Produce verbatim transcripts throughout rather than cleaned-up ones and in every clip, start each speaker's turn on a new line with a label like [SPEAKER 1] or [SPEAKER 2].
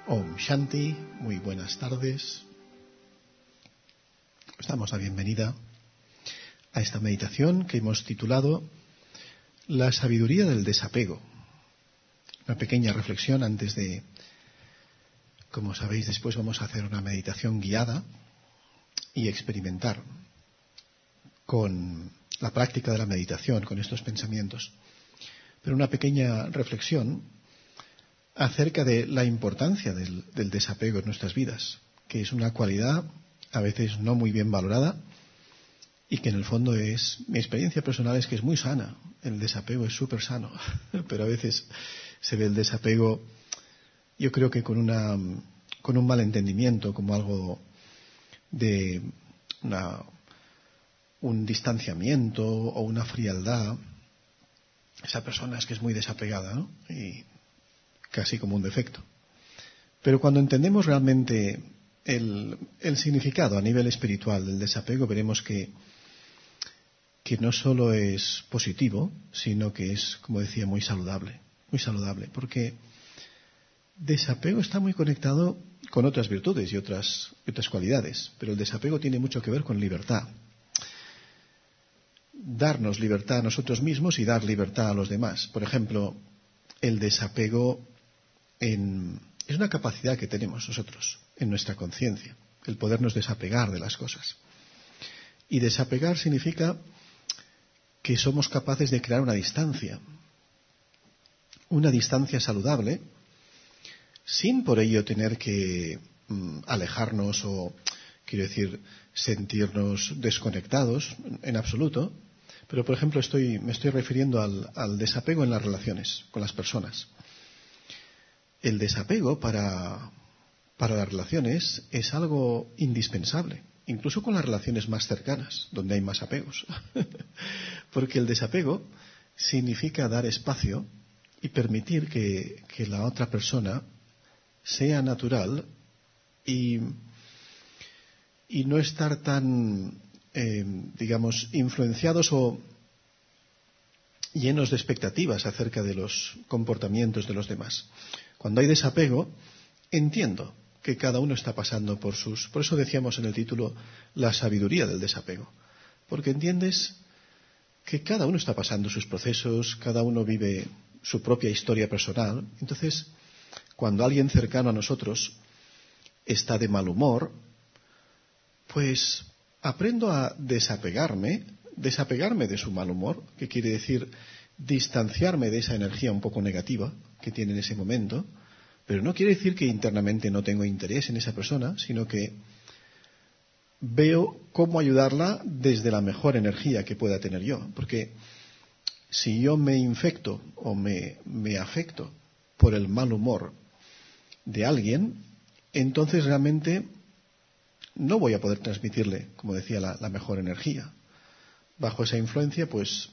[SPEAKER 1] Om Shanti, muy buenas tardes. Os damos la bienvenida a esta meditación que hemos titulado La sabiduría del desapego. Una pequeña reflexión antes de, como sabéis, después vamos a hacer una meditación guiada y experimentar con la práctica de la meditación, con estos pensamientos. Pero una pequeña reflexión acerca de la importancia del, del desapego en nuestras vidas, que es una cualidad a veces no muy bien valorada y que en el fondo es, mi experiencia personal es que es muy sana. El desapego es súper sano, pero a veces se ve el desapego, yo creo que con una con un mal entendimiento, como algo de una, un distanciamiento o una frialdad. Esa persona es que es muy desapegada, ¿no? Y casi como un defecto. Pero cuando entendemos realmente el, el significado a nivel espiritual del desapego, veremos que, que no solo es positivo, sino que es, como decía, muy saludable. Muy saludable, porque desapego está muy conectado con otras virtudes y otras, otras cualidades, pero el desapego tiene mucho que ver con libertad. Darnos libertad a nosotros mismos y dar libertad a los demás. Por ejemplo, el desapego en, es una capacidad que tenemos nosotros en nuestra conciencia, el podernos desapegar de las cosas. Y desapegar significa que somos capaces de crear una distancia, una distancia saludable, sin por ello tener que mm, alejarnos o, quiero decir, sentirnos desconectados en absoluto. Pero, por ejemplo, estoy, me estoy refiriendo al, al desapego en las relaciones con las personas. El desapego para, para las relaciones es algo indispensable, incluso con las relaciones más cercanas, donde hay más apegos. Porque el desapego significa dar espacio y permitir que, que la otra persona sea natural y, y no estar tan, eh, digamos, influenciados o llenos de expectativas acerca de los comportamientos de los demás. Cuando hay desapego, entiendo que cada uno está pasando por sus... Por eso decíamos en el título, la sabiduría del desapego. Porque entiendes que cada uno está pasando sus procesos, cada uno vive su propia historia personal. Entonces, cuando alguien cercano a nosotros está de mal humor, pues aprendo a desapegarme, desapegarme de su mal humor, que quiere decir distanciarme de esa energía un poco negativa que tiene en ese momento, pero no quiere decir que internamente no tengo interés en esa persona, sino que veo cómo ayudarla desde la mejor energía que pueda tener yo. Porque si yo me infecto o me, me afecto por el mal humor de alguien, entonces realmente no voy a poder transmitirle, como decía, la, la mejor energía. Bajo esa influencia, pues,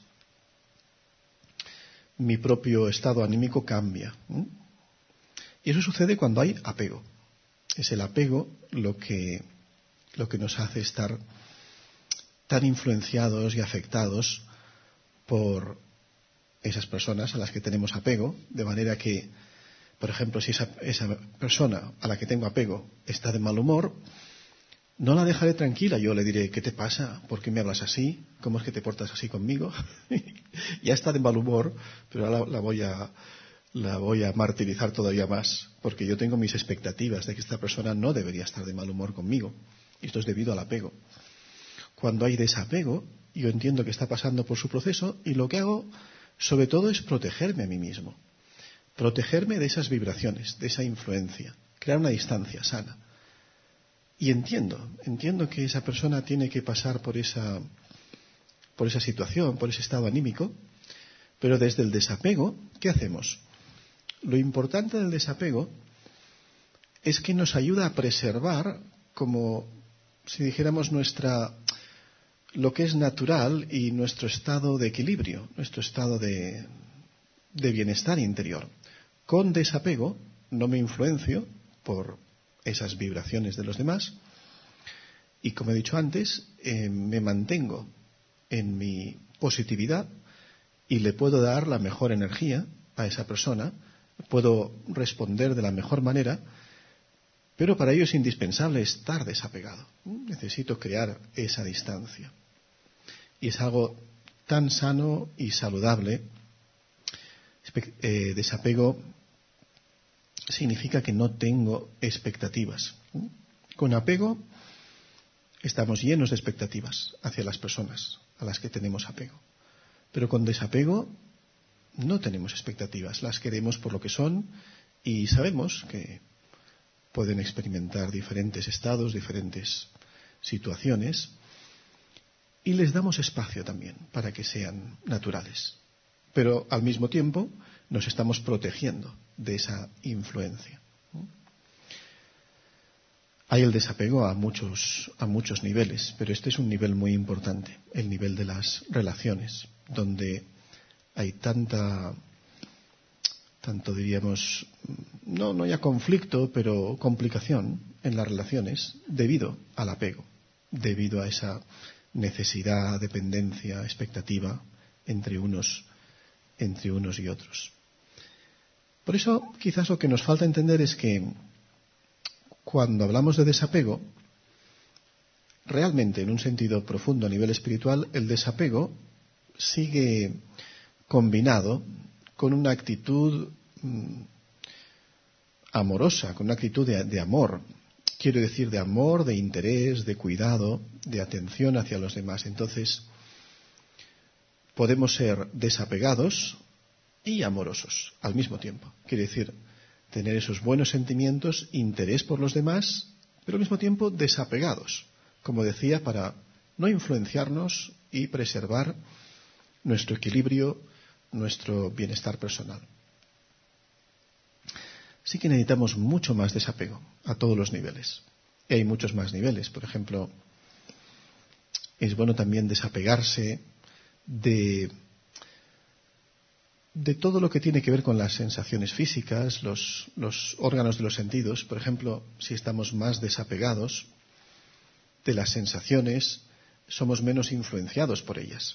[SPEAKER 1] mi propio estado anímico cambia. ¿eh? Y eso sucede cuando hay apego. Es el apego lo que, lo que nos hace estar tan influenciados y afectados por esas personas a las que tenemos apego, de manera que, por ejemplo, si esa, esa persona a la que tengo apego está de mal humor, no la dejaré tranquila. Yo le diré, ¿qué te pasa? ¿Por qué me hablas así? ¿Cómo es que te portas así conmigo? Ya está de mal humor, pero ahora la voy a, la voy a martirizar todavía más, porque yo tengo mis expectativas de que esta persona no debería estar de mal humor conmigo. Y esto es debido al apego. Cuando hay desapego, yo entiendo que está pasando por su proceso y lo que hago, sobre todo, es protegerme a mí mismo. Protegerme de esas vibraciones, de esa influencia. Crear una distancia sana. Y entiendo, entiendo que esa persona tiene que pasar por esa, por esa situación, por ese estado anímico, pero desde el desapego, ¿qué hacemos? Lo importante del desapego es que nos ayuda a preservar, como si dijéramos, nuestra, lo que es natural y nuestro estado de equilibrio, nuestro estado de, de bienestar interior. Con desapego no me influencio por esas vibraciones de los demás y, como he dicho antes, eh, me mantengo en mi positividad y le puedo dar la mejor energía a esa persona, puedo responder de la mejor manera Pero para ello es indispensable estar desapegado. Necesito crear esa distancia. Y es algo tan sano y saludable. Eh, desapego significa que no tengo expectativas. Con apego estamos llenos de expectativas hacia las personas a las que tenemos apego. Pero con desapego no tenemos expectativas. Las queremos por lo que son y sabemos que pueden experimentar diferentes estados, diferentes situaciones, y les damos espacio también para que sean naturales. Pero al mismo tiempo nos estamos protegiendo de esa influencia. Hay el desapego a muchos, a muchos niveles, pero este es un nivel muy importante, el nivel de las relaciones, donde hay tanta, tanto diríamos, no, no ya conflicto, pero complicación en las relaciones debido al apego, debido a esa necesidad, dependencia, expectativa entre unos, entre unos y otros. Por eso, quizás lo que nos falta entender es que cuando hablamos de desapego, realmente, en un sentido profundo a nivel espiritual, el desapego sigue combinado con una actitud mm, amorosa, con una actitud de, de amor. Quiero decir, de amor, de interés, de cuidado, de atención hacia los demás. Entonces, podemos ser desapegados y amorosos al mismo tiempo. Quiere decir, tener esos buenos sentimientos, interés por los demás, pero al mismo tiempo desapegados, como decía, para no influenciarnos y preservar nuestro equilibrio, nuestro bienestar personal. Sí que necesitamos mucho más desapego a todos los niveles. Y hay muchos más niveles. Por ejemplo, es bueno también desapegarse de de todo lo que tiene que ver con las sensaciones físicas, los, los órganos de los sentidos. Por ejemplo, si estamos más desapegados de las sensaciones, somos menos influenciados por ellas.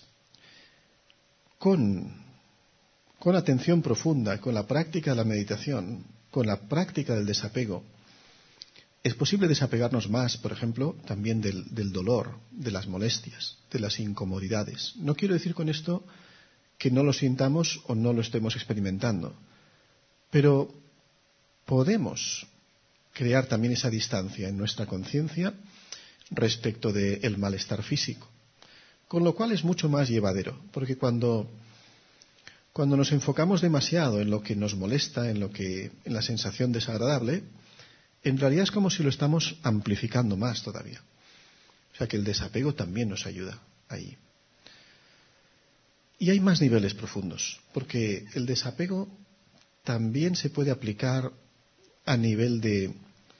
[SPEAKER 1] Con, con atención profunda, con la práctica de la meditación, con la práctica del desapego, es posible desapegarnos más, por ejemplo, también del, del dolor, de las molestias, de las incomodidades. No quiero decir con esto que no lo sintamos o no lo estemos experimentando. Pero podemos crear también esa distancia en nuestra conciencia respecto del malestar físico, con lo cual es mucho más llevadero, porque cuando, cuando nos enfocamos demasiado en lo que nos molesta, en lo que, en la sensación desagradable, en realidad es como si lo estamos amplificando más todavía. O sea que el desapego también nos ayuda ahí. Y hay más niveles profundos, porque el desapego también se puede aplicar a nivel de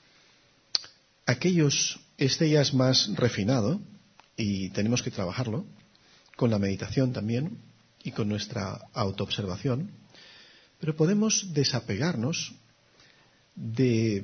[SPEAKER 1] aquellos, este ya es más refinado y tenemos que trabajarlo, con la meditación también y con nuestra autoobservación, pero podemos desapegarnos de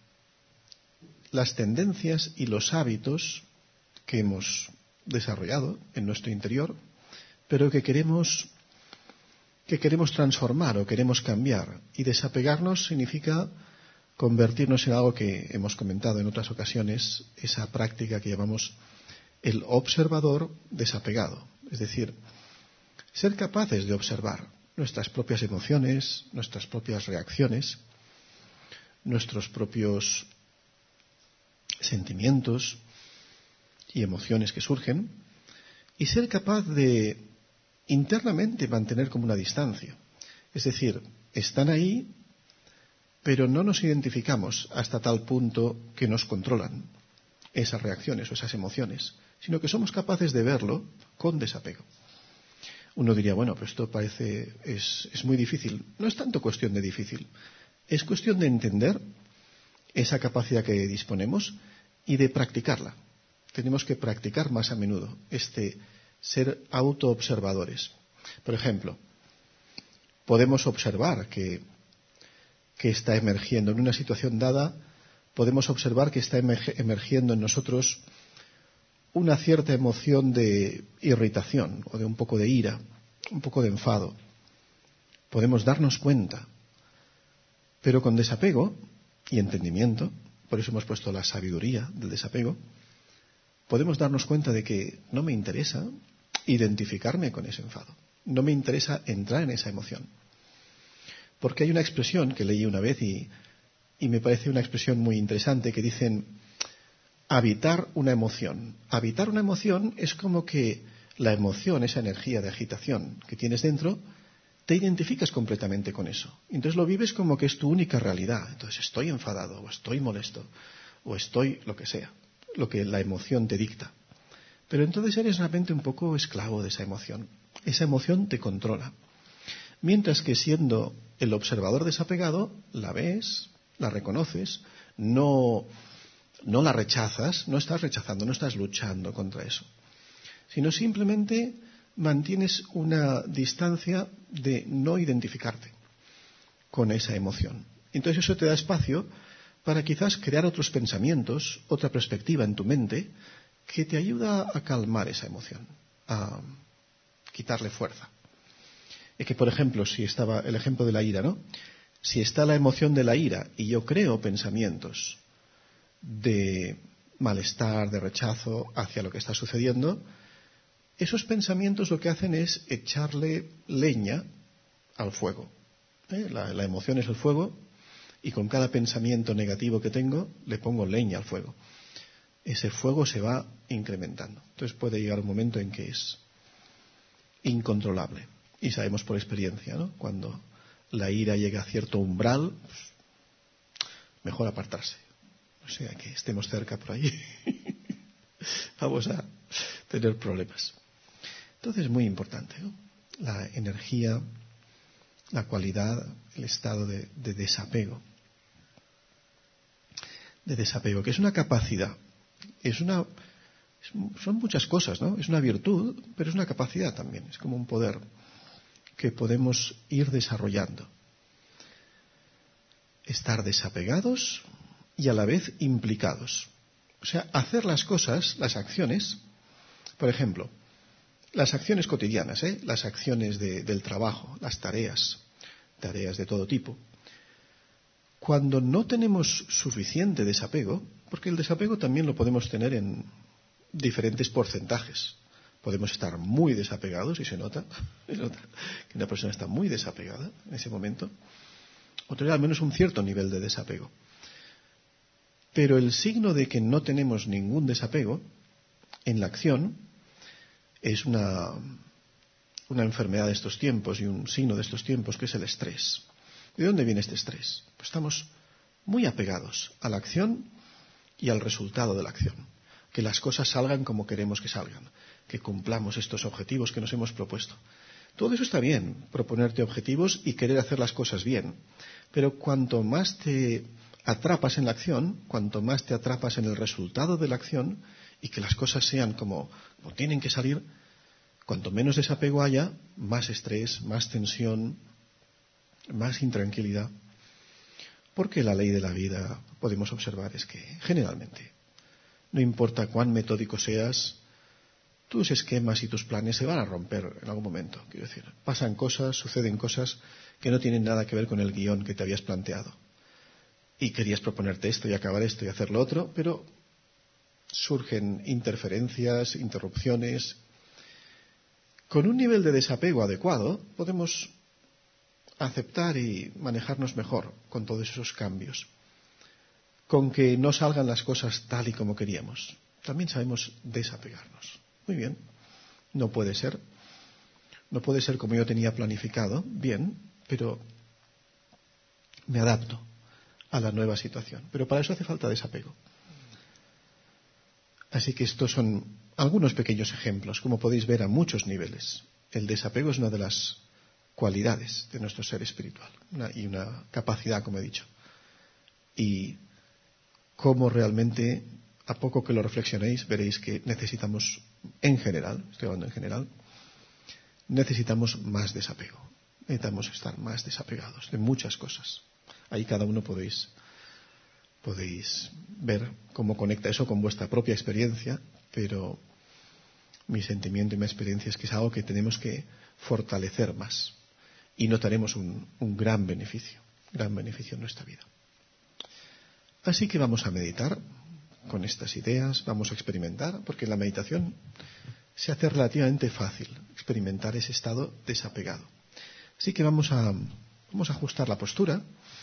[SPEAKER 1] las tendencias y los hábitos que hemos desarrollado en nuestro interior, pero que queremos, que queremos transformar o queremos cambiar. Y desapegarnos significa convertirnos en algo que hemos comentado en otras ocasiones, esa práctica que llamamos el observador desapegado. Es decir, ser capaces de observar nuestras propias emociones, nuestras propias reacciones, nuestros propios sentimientos y emociones que surgen, y ser capaz de internamente mantener como una distancia. Es decir, están ahí, pero no nos identificamos hasta tal punto que nos controlan esas reacciones o esas emociones, sino que somos capaces de verlo con desapego. Uno diría, bueno, pues esto parece, es, es muy difícil. No es tanto cuestión de difícil, es cuestión de entender esa capacidad que disponemos y de practicarla. Tenemos que practicar más a menudo este ser autoobservadores. Por ejemplo, podemos observar que, que está emergiendo en una situación dada, podemos observar que está emergiendo en nosotros una cierta emoción de irritación o de un poco de ira, un poco de enfado. Podemos darnos cuenta, pero con desapego y entendimiento por eso hemos puesto la sabiduría del desapego, podemos darnos cuenta de que no me interesa identificarme con ese enfado. No me interesa entrar en esa emoción. Porque hay una expresión que leí una vez y, y me parece una expresión muy interesante que dicen habitar una emoción. Habitar una emoción es como que la emoción, esa energía de agitación que tienes dentro, te identificas completamente con eso. Entonces lo vives como que es tu única realidad. Entonces estoy enfadado, o estoy molesto, o estoy lo que sea, lo que la emoción te dicta. Pero entonces eres realmente un poco esclavo de esa emoción. Esa emoción te controla. Mientras que siendo el observador desapegado, la ves, la reconoces, no, no la rechazas, no estás rechazando, no estás luchando contra eso, sino simplemente mantienes una distancia de no identificarte con esa emoción. Entonces eso te da espacio para quizás crear otros pensamientos, otra perspectiva en tu mente que te ayuda a calmar esa emoción, a quitarle fuerza. Es que, por ejemplo, si estaba el ejemplo de la ira, ¿no? Si está la emoción de la ira y yo creo pensamientos de malestar, de rechazo hacia lo que está sucediendo, esos pensamientos lo que hacen es echarle leña al fuego. ¿Eh? La, la emoción es el fuego y con cada pensamiento negativo que tengo le pongo leña al fuego. Ese fuego se va incrementando. Entonces puede llegar un momento en que es incontrolable. Y sabemos por experiencia, ¿no? Cuando la ira llega a cierto umbral, pues, mejor apartarse. O sea, que estemos cerca por ahí. Vamos a tener problemas. Entonces es muy importante, ¿no? La energía, la cualidad, el estado de, de desapego. De desapego, que es una capacidad. Es una, son muchas cosas, ¿no? Es una virtud, pero es una capacidad también. Es como un poder que podemos ir desarrollando. Estar desapegados y a la vez implicados. O sea, hacer las cosas, las acciones, por ejemplo, las acciones cotidianas, ¿eh? Las acciones de, del trabajo, las tareas, tareas de todo tipo. Cuando no tenemos suficiente desapego, porque el desapego también lo podemos tener en diferentes porcentajes. Podemos estar muy desapegados y se nota, se nota que una persona está muy desapegada en ese momento, o tener al menos un cierto nivel de desapego. Pero el signo de que no tenemos ningún desapego en la acción es una, una enfermedad de estos tiempos y un signo de estos tiempos que es el estrés. ¿De dónde viene este estrés? Pues estamos muy apegados a la acción y al resultado de la acción. Que las cosas salgan como queremos que salgan, que cumplamos estos objetivos que nos hemos propuesto. Todo eso está bien, proponerte objetivos y querer hacer las cosas bien. Pero cuanto más te atrapas en la acción, cuanto más te atrapas en el resultado de la acción y que las cosas sean como, como tienen que salir, cuanto menos desapego haya, más estrés, más tensión, más intranquilidad. Porque la ley de la vida, podemos observar, es que generalmente, no importa cuán metódico seas, tus esquemas y tus planes se van a romper en algún momento. Quiero decir, pasan cosas, suceden cosas que no tienen nada que ver con el guión que te habías planteado. Y querías proponerte esto y acabar esto y hacer lo otro, pero surgen interferencias, interrupciones. Con un nivel de desapego adecuado, podemos aceptar y manejarnos mejor con todos esos cambios. Con que no salgan las cosas tal y como queríamos. También sabemos desapegarnos. Muy bien. No puede ser. No puede ser como yo tenía planificado. Bien. Pero me adapto a la nueva situación. Pero para eso hace falta desapego. Así que estos son algunos pequeños ejemplos. Como podéis ver a muchos niveles. El desapego es una de las cualidades de nuestro ser espiritual. Una, y una capacidad, como he dicho. Y cómo realmente, a poco que lo reflexionéis, veréis que necesitamos, en general, estoy hablando en general, necesitamos más desapego. Necesitamos estar más desapegados de muchas cosas. Ahí cada uno podéis, podéis ver cómo conecta eso con vuestra propia experiencia, pero mi sentimiento y mi experiencia es que es algo que tenemos que fortalecer más. Y notaremos un, un gran beneficio, gran beneficio en nuestra vida. Así que vamos a meditar con estas ideas, vamos a experimentar, porque en la meditación se hace relativamente fácil experimentar ese estado desapegado. Así que vamos a, vamos a ajustar la postura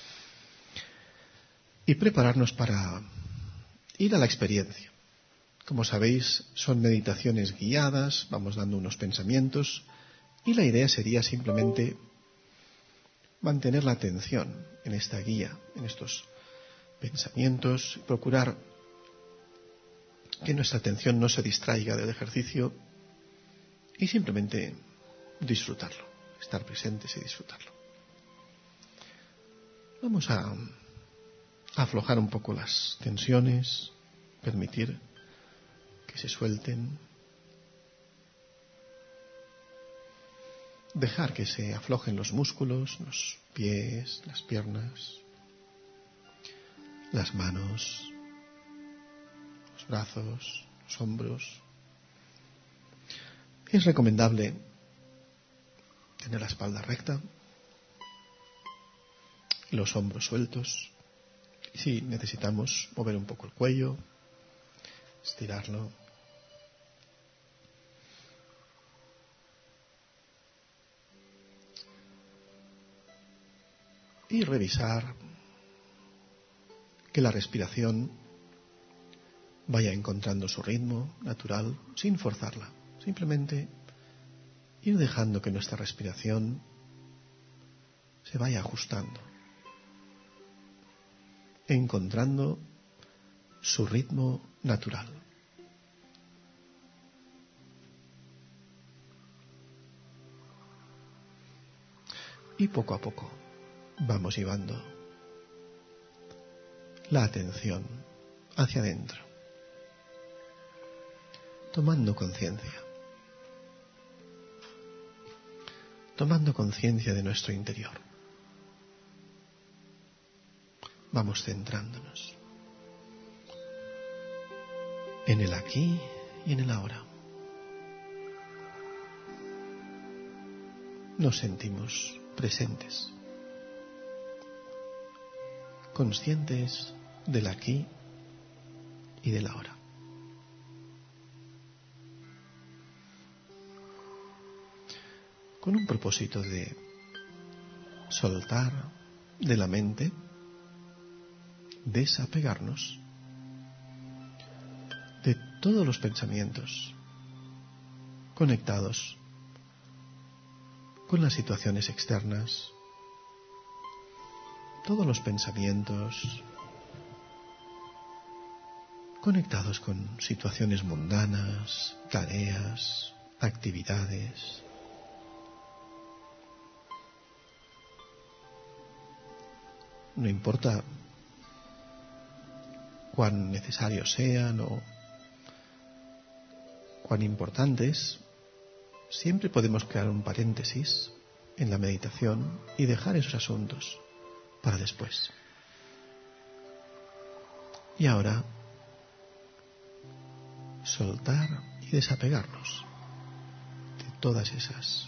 [SPEAKER 1] y prepararnos para ir a la experiencia. Como sabéis, son meditaciones guiadas, vamos dando unos pensamientos y la idea sería simplemente mantener la atención en esta guía, en estos pensamientos, procurar que nuestra atención no se distraiga del ejercicio y simplemente disfrutarlo, estar presentes y disfrutarlo. Vamos a aflojar un poco las tensiones, permitir que se suelten, dejar que se aflojen los músculos, los pies, las piernas, las manos, los brazos, los hombros. Es recomendable tener la espalda recta, los hombros sueltos. Y si necesitamos mover un poco el cuello, estirarlo. Y revisar que la respiración vaya encontrando su ritmo natural sin forzarla. Simplemente ir dejando que nuestra respiración se vaya ajustando, encontrando su ritmo natural. Y poco a poco vamos llevando la atención hacia adentro, tomando conciencia, tomando conciencia de nuestro interior. Vamos centrándonos en el aquí y en el ahora. Nos sentimos presentes, conscientes del aquí y del ahora. Con un propósito de soltar de la mente, desapegarnos de todos los pensamientos conectados con las situaciones externas, todos los pensamientos conectados con situaciones mundanas, tareas, actividades. No importa cuán necesarios sean o cuán importantes, siempre podemos crear un paréntesis en la meditación y dejar esos asuntos para después. Y ahora, soltar y desapegarnos de todas esas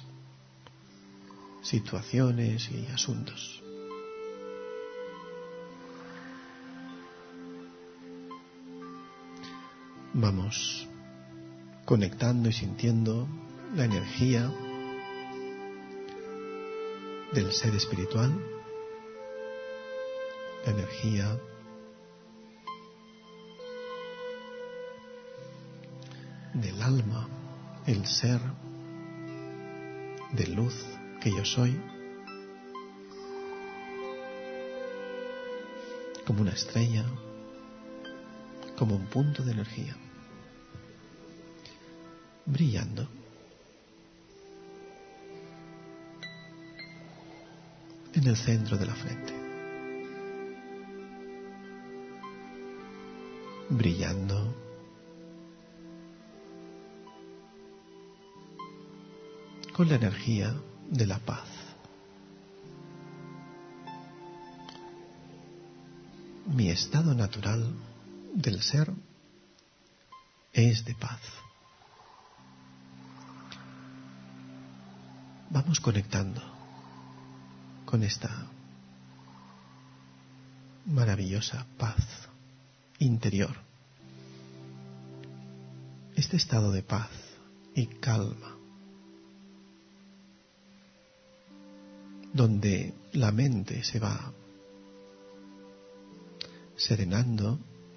[SPEAKER 1] situaciones y asuntos. Vamos conectando y sintiendo la energía del ser espiritual, la energía del alma, el ser de luz que yo soy, como una estrella, como un punto de energía, brillando. En el centro de la frente, brillando con la energía de la paz. Mi estado natural del ser es de paz. Vamos conectando con esta maravillosa paz interior. Este estado de paz y calma, donde la mente se va serenando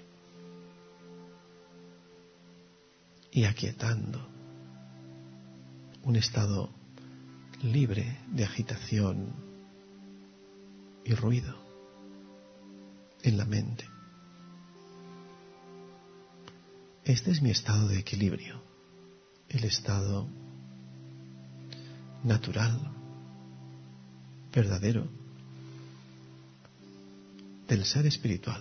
[SPEAKER 1] y aquietando, un estado libre de agitación y ruido en la mente. Este es mi estado de equilibrio, el estado natural, verdadero, del ser espiritual.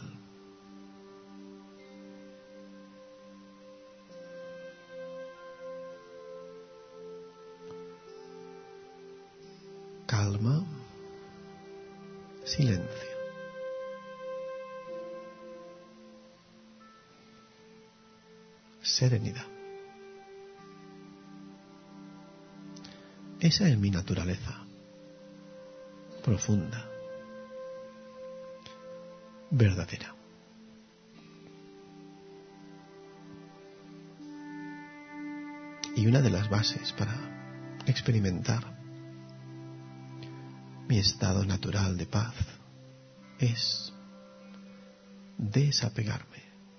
[SPEAKER 1] Calma, silencio. Serenidad. Esa es mi naturaleza, profunda, verdadera. Y una de las bases para experimentar mi estado natural de paz es desapegarme,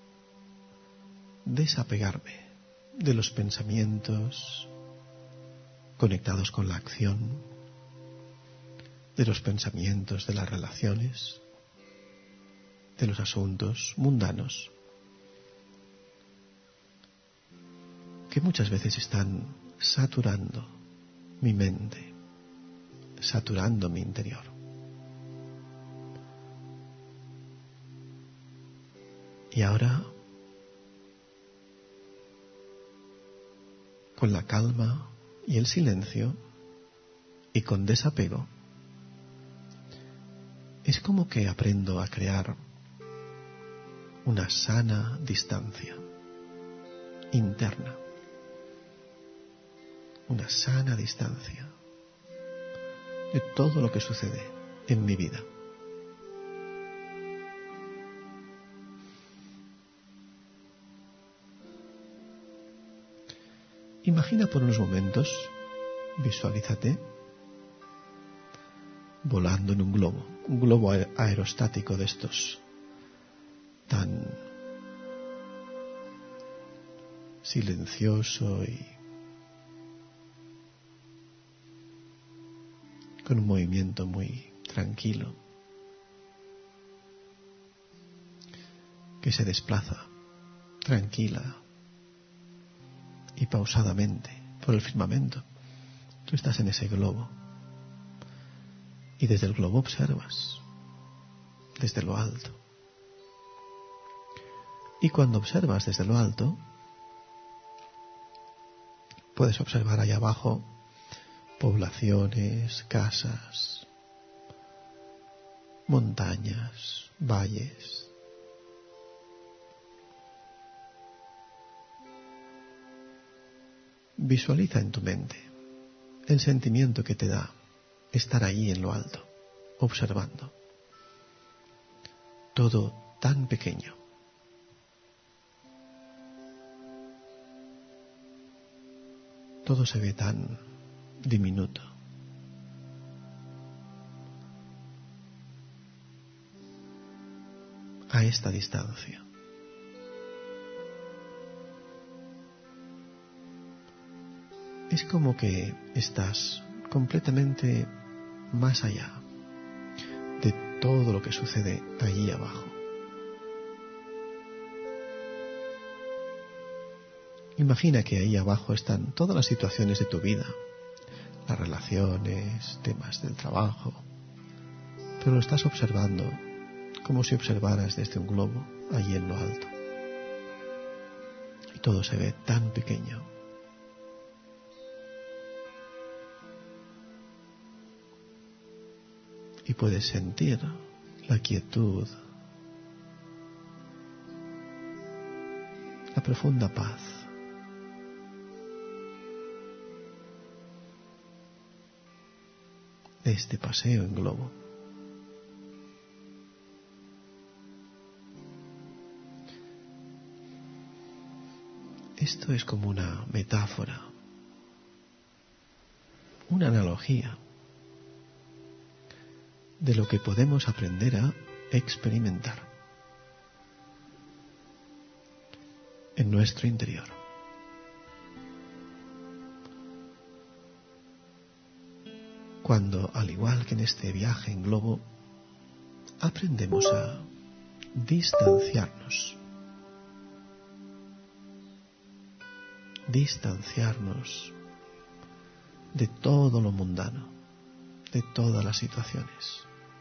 [SPEAKER 1] desapegarme de los pensamientos conectados con la acción, de los pensamientos de las relaciones, de los asuntos mundanos, que muchas veces están saturando mi mente, saturando mi interior. Y ahora, con la calma y el silencio y con desapego, es como que aprendo a crear una sana distancia interna, una sana distancia de todo lo que sucede en mi vida. Imagina por unos momentos, visualízate volando en un globo, un globo aerostático de estos tan silencioso y con un movimiento muy tranquilo, que se desplaza tranquila y pausadamente por el firmamento. Tú estás en ese globo y desde el globo observas, desde lo alto. Y cuando observas desde lo alto, puedes observar allá abajo poblaciones, casas, montañas, valles. Visualiza en tu mente el sentimiento que te da estar ahí en lo alto, observando. Todo tan pequeño. Todo se ve tan diminuto. A esta distancia. Es como que estás completamente más allá de todo lo que sucede allí abajo. Imagina que ahí abajo están todas las situaciones de tu vida, las relaciones, temas del trabajo, pero lo estás observando como si observaras desde un globo allí en lo alto. Y todo se ve tan pequeño. Y puedes sentir la quietud, la profunda paz. De este paseo en globo. Esto es como una metáfora, una analogía de lo que podemos aprender a experimentar en nuestro interior. Cuando, al igual que en este viaje en globo, aprendemos a distanciarnos, distanciarnos de todo lo mundano, de todas las situaciones.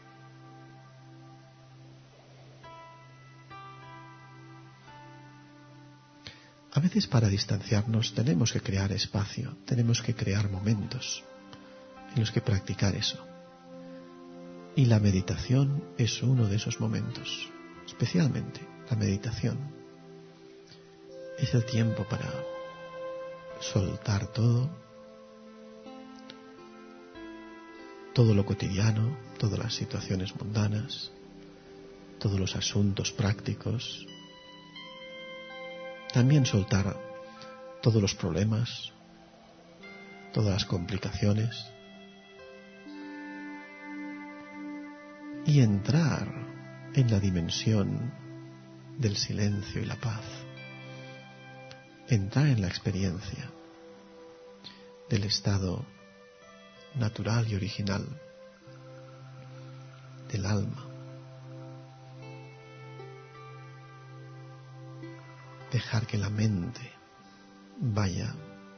[SPEAKER 1] A veces para distanciarnos tenemos que crear espacio, tenemos que crear momentos en los que practicar eso. Y la meditación es uno de esos momentos, especialmente la meditación. Es el tiempo para soltar todo, todo lo cotidiano, todas las situaciones mundanas, todos los asuntos prácticos. También soltar todos los problemas, todas las complicaciones. Y entrar en la dimensión del silencio y la paz. Entrar en la experiencia del estado natural y original del alma. Dejar que la mente vaya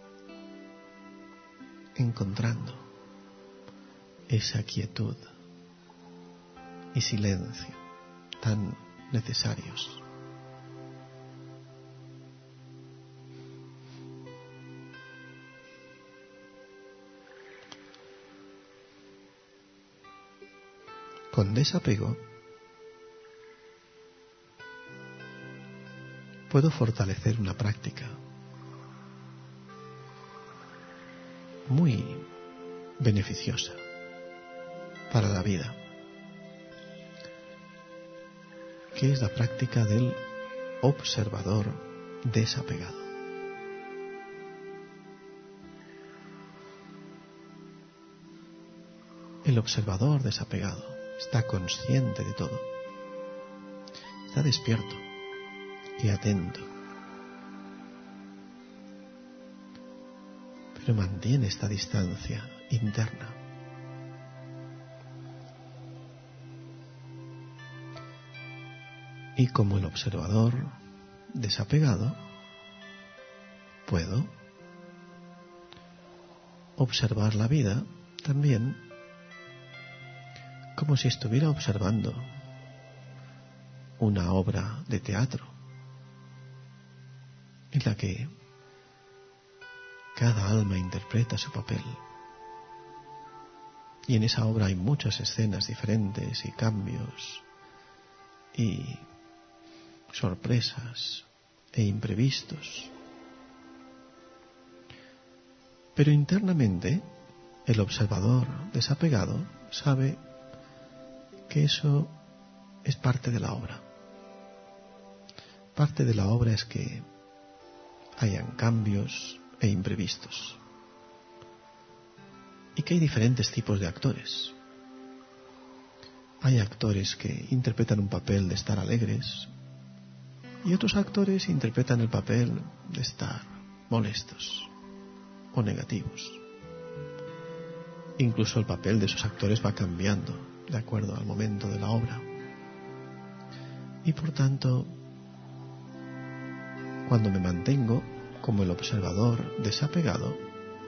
[SPEAKER 1] encontrando esa quietud y silencio tan necesarios. Con desapego puedo fortalecer una práctica muy beneficiosa para la vida, que es la práctica del observador desapegado. El observador desapegado está consciente de todo, está despierto y atento, pero mantiene esta distancia interna. Y como el observador desapegado, puedo observar la vida también como si estuviera observando una obra de teatro en la que cada alma interpreta su papel. Y en esa obra hay muchas escenas diferentes y cambios y sorpresas e imprevistos. Pero internamente el observador desapegado sabe que eso es parte de la obra. Parte de la obra es que hayan cambios e imprevistos. Y que hay diferentes tipos de actores. Hay actores que interpretan un papel de estar alegres y otros actores interpretan el papel de estar molestos o negativos. Incluso el papel de esos actores va cambiando de acuerdo al momento de la obra. Y por tanto, cuando me mantengo como el observador desapegado,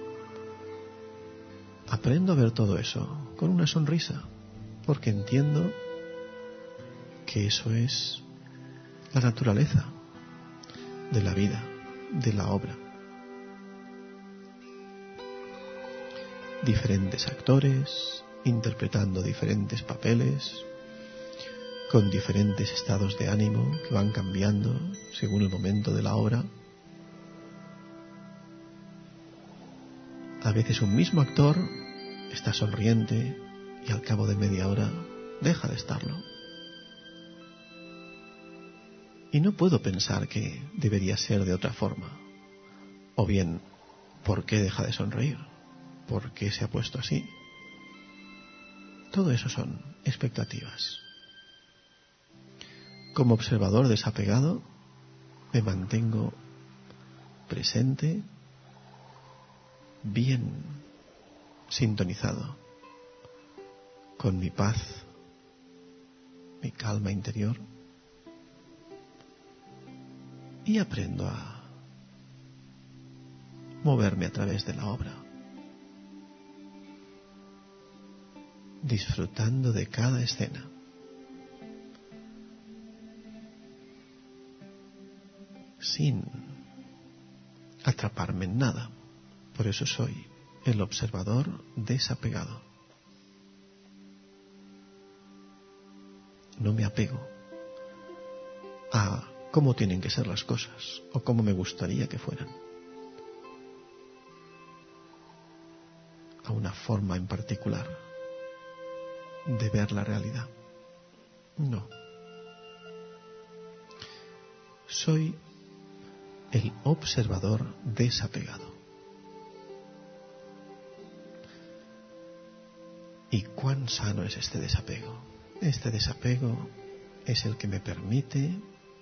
[SPEAKER 1] aprendo a ver todo eso con una sonrisa, porque entiendo que eso es la naturaleza de la vida, de la obra. Diferentes actores interpretando diferentes papeles, con diferentes estados de ánimo que van cambiando según el momento de la obra. A veces un mismo actor está sonriente y al cabo de media hora deja de estarlo. Y no puedo pensar que debería ser de otra forma, O bien, ¿por qué deja de sonreír? ¿Por qué se ha puesto así? Todo eso son expectativas. Como observador desapegado, me mantengo presente, bien sintonizado con mi paz, mi calma interior, y aprendo a moverme a través de la obra, disfrutando de cada escena. Sin atraparme en nada. Por eso soy el observador desapegado. No me apego a cómo tienen que ser las cosas o cómo me gustaría que fueran, a una forma en particular de ver la realidad. No. Soy el observador desapegado. ¿Y cuán sano es este desapego? Este desapego es el que me permite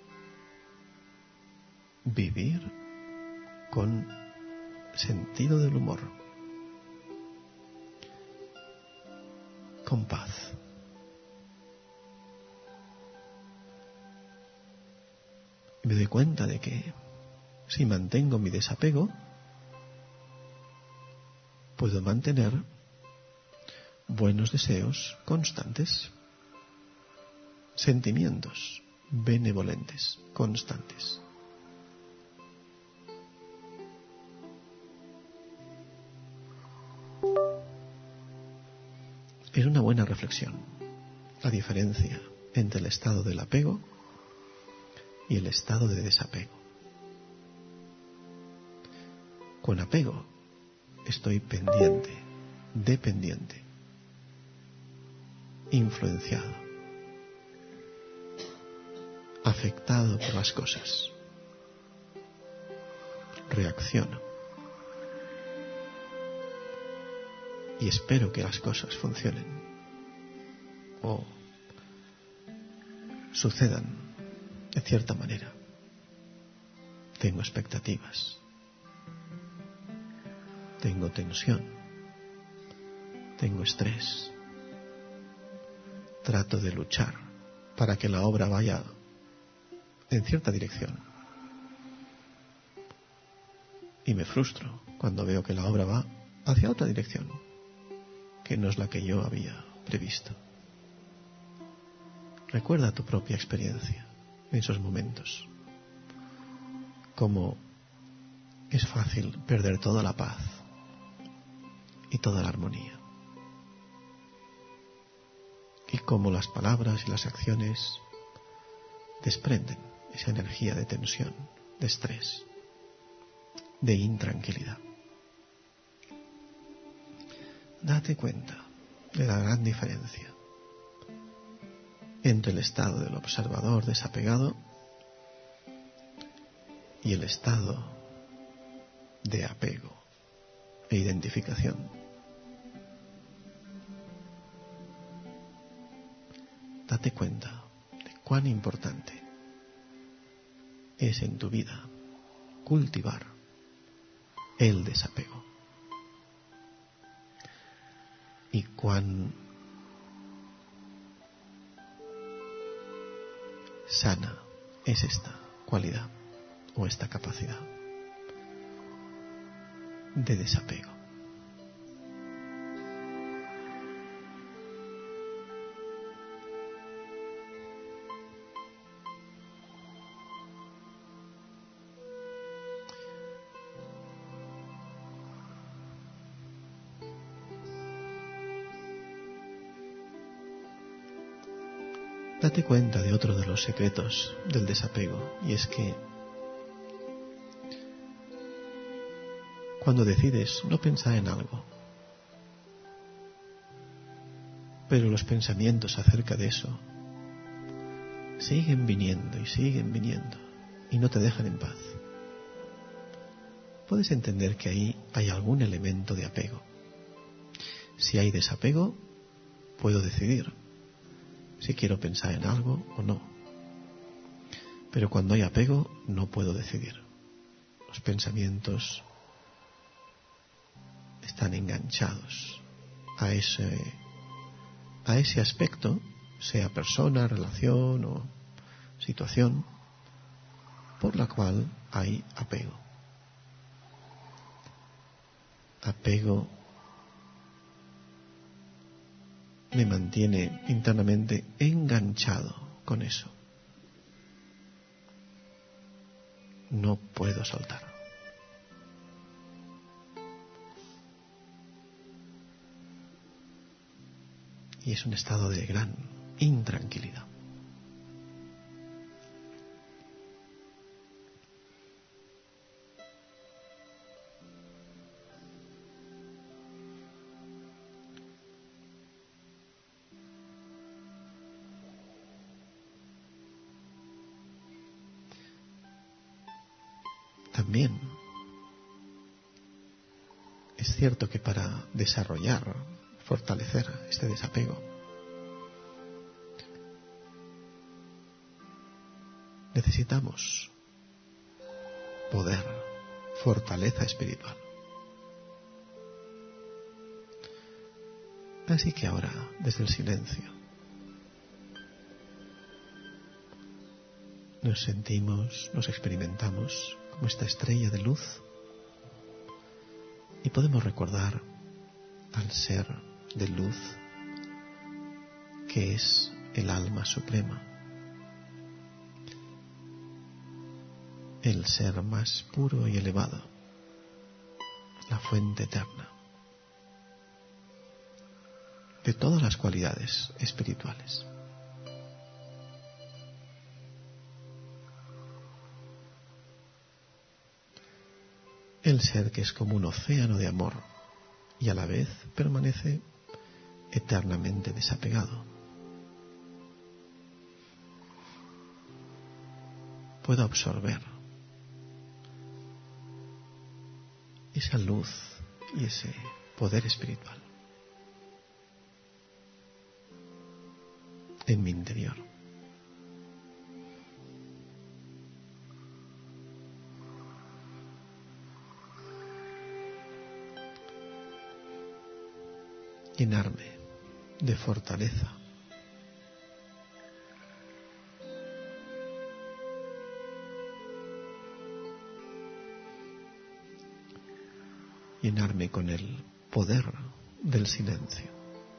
[SPEAKER 1] vivir con sentido del humor, con paz. Me doy cuenta de que si mantengo mi desapego, puedo mantener buenos deseos constantes, sentimientos benevolentes constantes. Es una buena reflexión la diferencia entre el estado del apego y el estado de desapego. Con apego estoy pendiente, dependiente, influenciado, afectado por las cosas. Reacciono y espero que las cosas funcionen o sucedan de cierta manera. Tengo expectativas, tengo tensión, tengo estrés. Trato de luchar para que la obra vaya en cierta dirección. Y me frustro cuando veo que la obra va hacia otra dirección, que no es la que yo había previsto. Recuerda tu propia experiencia en esos momentos. Cómo es fácil perder toda la paz y toda la armonía. Y cómo las palabras y las acciones desprenden esa energía de tensión, de estrés, de intranquilidad. Date cuenta de la gran diferencia entre el estado del observador desapegado y el estado de apego e identificación. Date cuenta de cuán importante es en tu vida cultivar el desapego y cuán sana es esta cualidad o esta capacidad de desapego. Date cuenta de otro de los secretos del desapego, y es que cuando decides no pensar en algo, pero los pensamientos acerca de eso siguen viniendo y siguen viniendo y no te dejan en paz, puedes entender que ahí hay algún elemento de apego. Si hay desapego, puedo decidir si quiero pensar en algo o no. Pero cuando hay apego, no puedo decidir. Los pensamientos están enganchados a ese, a ese aspecto, sea persona, relación o situación, por la cual hay apego. Apego me mantiene internamente enganchado con eso. No puedo soltar. Y es un estado de gran intranquilidad. También es cierto que para desarrollar, fortalecer este desapego, necesitamos poder, fortaleza espiritual. Así que ahora, desde el silencio, nos sentimos, nos experimentamos como esta estrella de luz y podemos recordar al ser de luz que es el alma suprema, el ser más puro y elevado, la fuente eterna de todas las cualidades espirituales. El ser que es como un océano de amor y a la vez permanece eternamente desapegado. Puedo absorber esa luz y ese poder espiritual en mi interior. Llenarme de fortaleza, llenarme con el poder del silencio.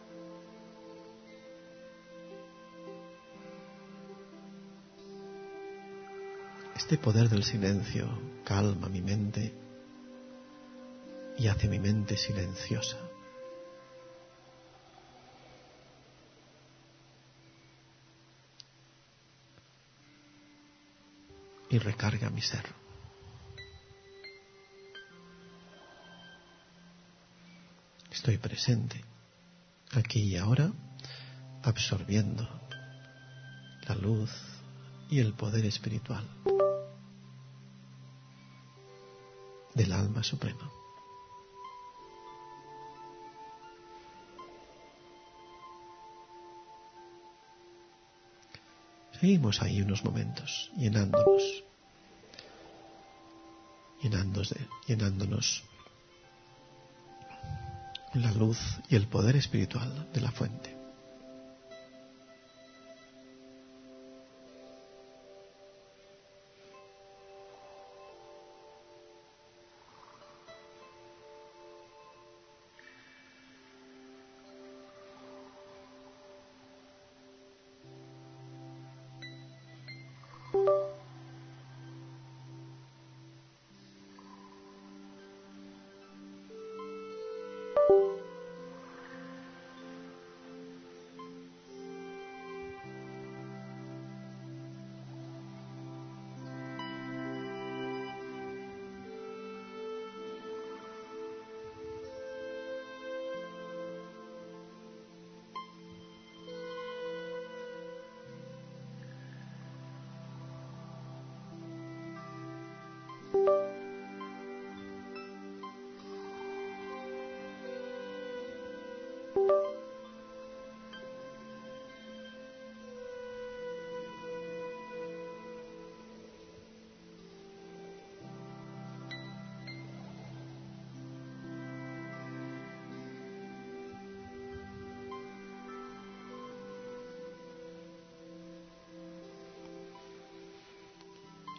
[SPEAKER 1] Este poder del silencio calma mi mente y hace mi mente silenciosa. Y recarga mi ser. Estoy presente, aquí y ahora, absorbiendo la luz y el poder espiritual del alma suprema. Seguimos ahí unos momentos, llenándonos, llenándonos, de, llenándonos la luz y el poder espiritual de la fuente.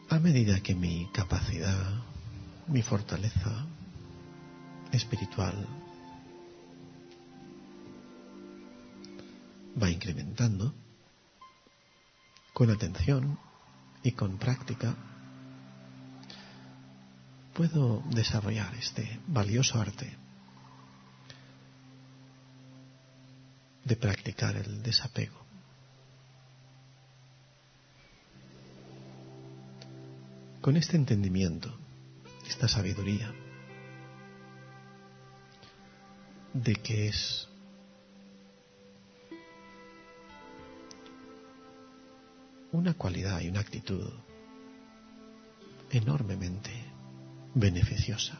[SPEAKER 1] a medida que mi capacidad, mi fortaleza espiritual va incrementando, con atención y con práctica, puedo desarrollar este valioso arte de practicar el desapego. Con este entendimiento, esta sabiduría de que es una cualidad y una actitud enormemente beneficiosa.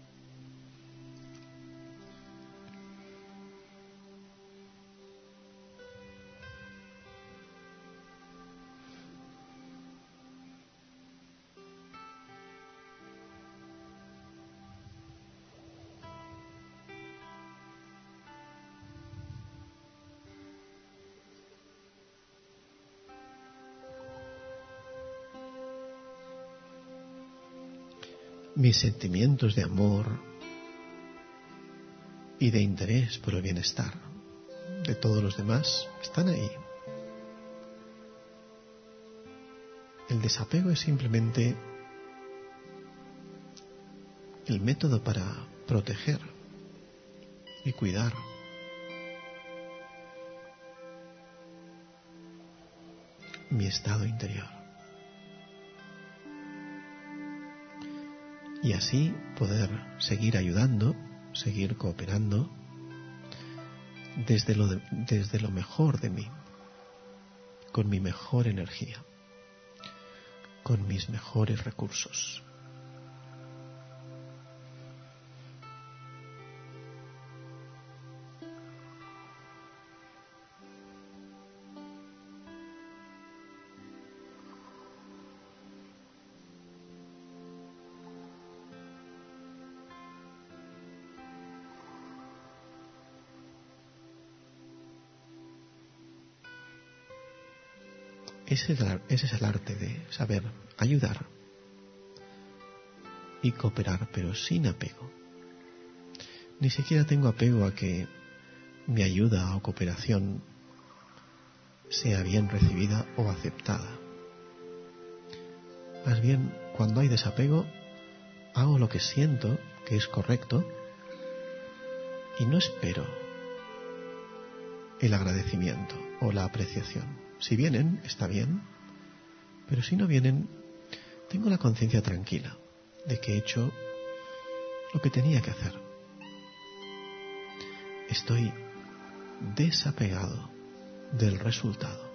[SPEAKER 1] Mis sentimientos de amor y de interés por el bienestar de todos los demás están ahí. El desapego es simplemente el método para proteger y cuidar mi estado interior. Y así poder seguir ayudando, seguir cooperando desde lo, de, desde lo mejor de mí, con mi mejor energía, con mis mejores recursos. Ese es, el, ese es el arte de saber ayudar y cooperar, pero sin apego. Ni siquiera tengo apego a que mi ayuda o cooperación sea bien recibida o aceptada. Más bien, cuando hay desapego, hago lo que siento que es correcto y no espero el agradecimiento o la apreciación. Si vienen, está bien, pero si no vienen, tengo la conciencia tranquila de que he hecho lo que tenía que hacer. Estoy desapegado del resultado.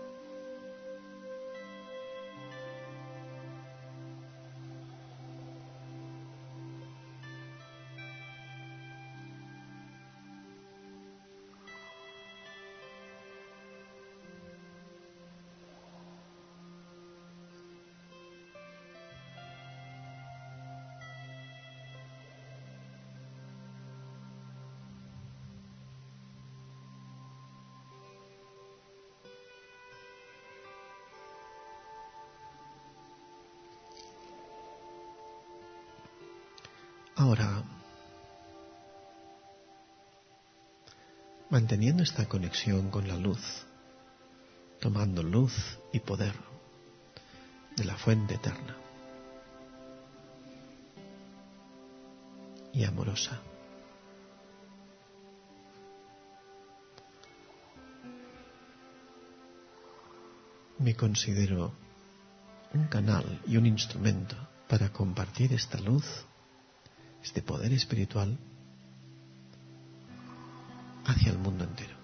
[SPEAKER 1] Ahora, manteniendo esta conexión con la luz, tomando luz y poder de la fuente eterna y amorosa, me considero un canal y un instrumento para compartir esta luz, este poder espiritual, hacia el mundo entero.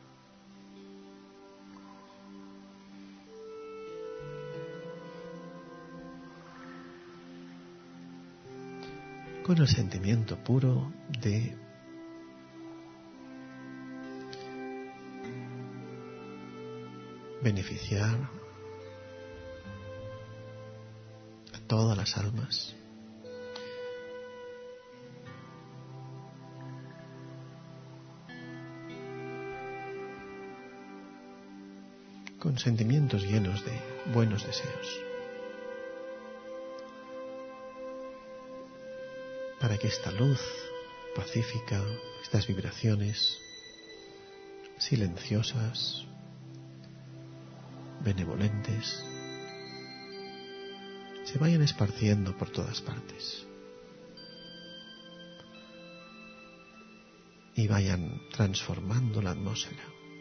[SPEAKER 1] Con el sentimiento puro de beneficiar a todas las almas, con sentimientos llenos de buenos deseos. para que esta luz pacífica, estas vibraciones silenciosas, benevolentes, se vayan esparciendo por todas partes y vayan transformando la atmósfera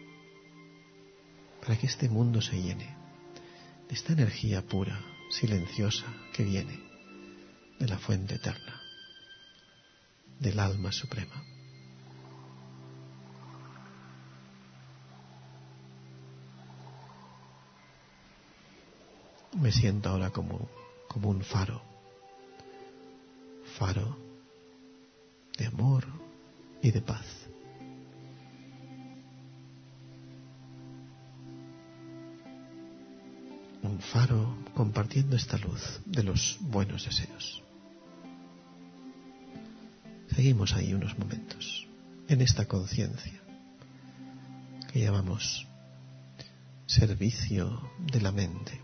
[SPEAKER 1] para que este mundo se llene de esta energía pura, silenciosa que viene de la fuente eterna, del alma suprema. Me siento ahora como, como un faro, faro de amor y de paz. Un faro compartiendo esta luz de los buenos deseos. Seguimos ahí unos momentos, en esta conciencia que llamamos servicio de la mente.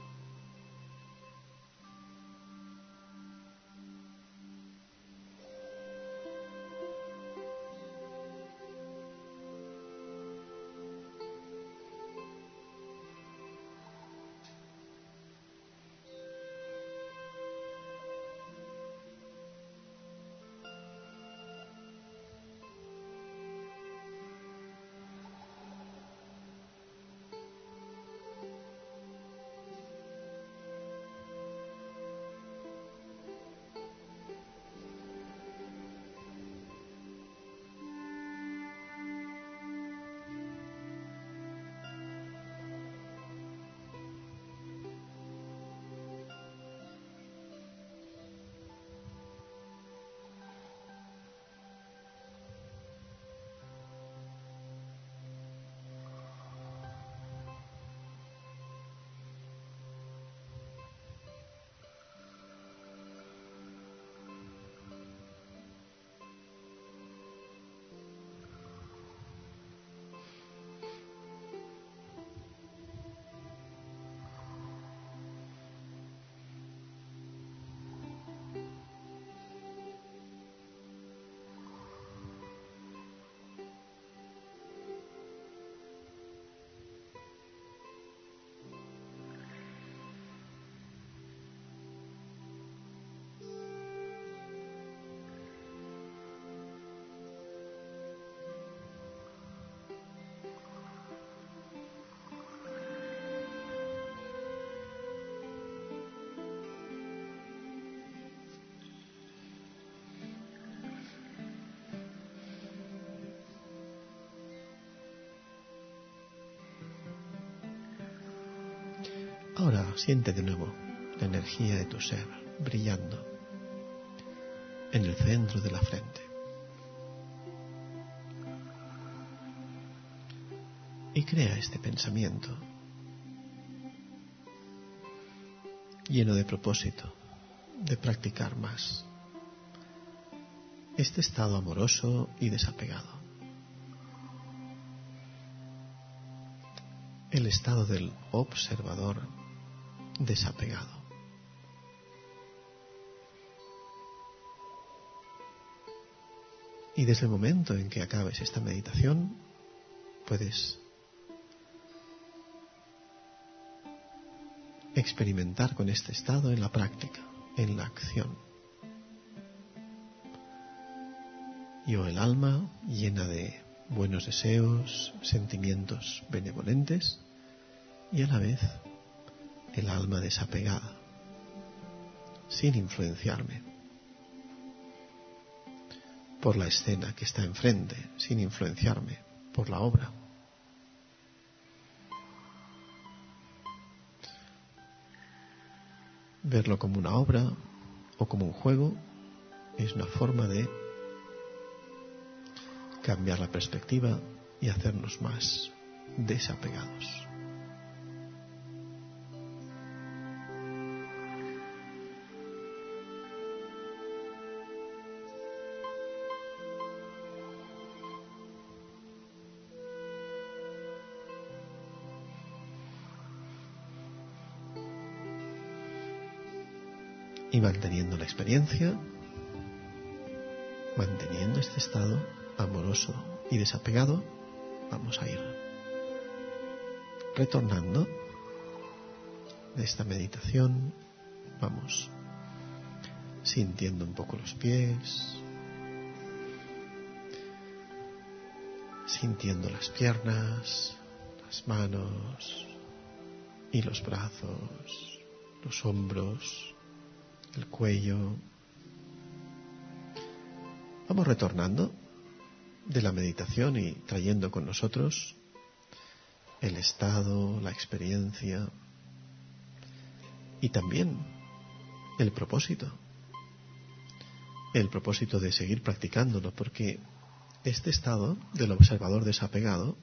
[SPEAKER 1] Ahora siente de nuevo la energía de tu ser brillando en el centro de la frente. Y crea este pensamiento lleno de propósito de practicar más este estado amoroso y desapegado. El estado del observador desapegado. Y desde el momento en que acabes esta meditación, puedes experimentar con este estado en la práctica, en la acción. Yo, el alma llena de buenos deseos, sentimientos benevolentes, y a la vez el alma desapegada, sin influenciarme por la escena que está enfrente, sin influenciarme por la obra. Verlo como una obra o como un juego es una forma de cambiar la perspectiva y hacernos más desapegados. Y manteniendo la experiencia, manteniendo este estado amoroso y desapegado, vamos a ir retornando de esta meditación. Vamos sintiendo un poco los pies, sintiendo las piernas, las manos y los brazos, los hombros, el cuello. Vamos retornando de la meditación y trayendo con nosotros el estado, la experiencia y también el propósito. El propósito de seguir practicándolo, porque este estado del observador desapegado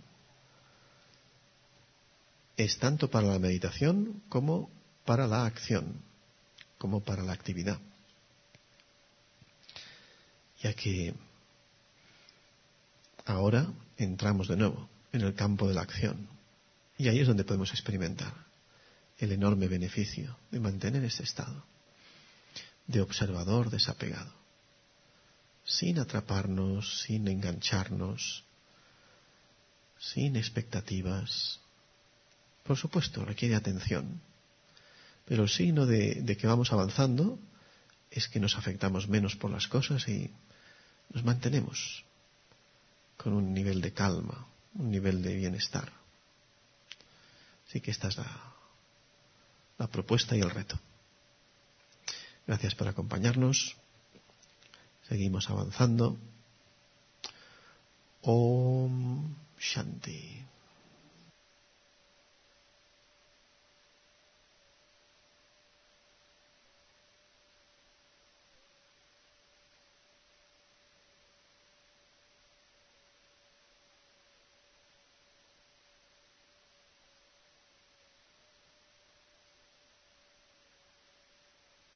[SPEAKER 1] es tanto para la meditación como para la acción, como para la actividad. Ya que ahora entramos de nuevo en el campo de la acción y ahí es donde podemos experimentar el enorme beneficio de mantener este estado de observador desapegado, sin atraparnos, sin engancharnos, sin expectativas. Por supuesto, requiere atención, pero el signo de, de que vamos avanzando es que nos afectamos menos por las cosas y nos mantenemos con un nivel de calma, un nivel de bienestar. Así que esta es la, la propuesta y el reto. Gracias por acompañarnos. Seguimos avanzando. Om Shanti.